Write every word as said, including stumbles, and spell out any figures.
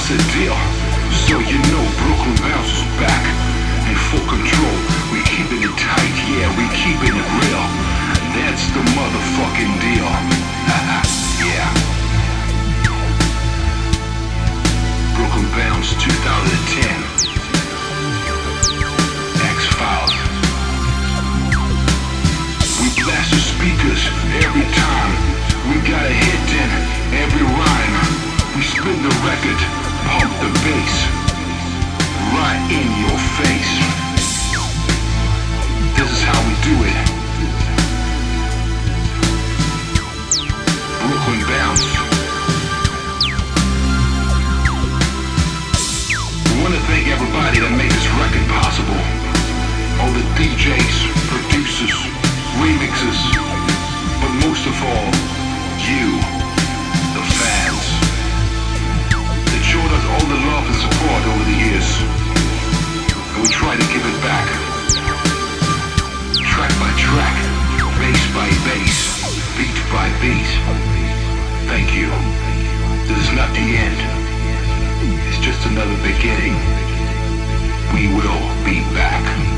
a deal. So you know Brooklyn Bounce is back in full control. We keeping it tight, yeah, we keeping it real. That's the motherfucking deal. Yeah. Brooklyn Bounce twenty ten. X-Files. We blast the speakers every time. We got a hit in every rhyme. We spin the record, pump the bass, right in your face. This is how we do it. Brooklyn Bounce. We want to thank everybody that made this record possible. All the D Js, producers, remixers, but most of all, you, the fans, that showed us all the love and support over the years. And we try to give it back. Track by track, bass by bass, beat by beat. Thank you. This is not the end. It's just another beginning. We will be back.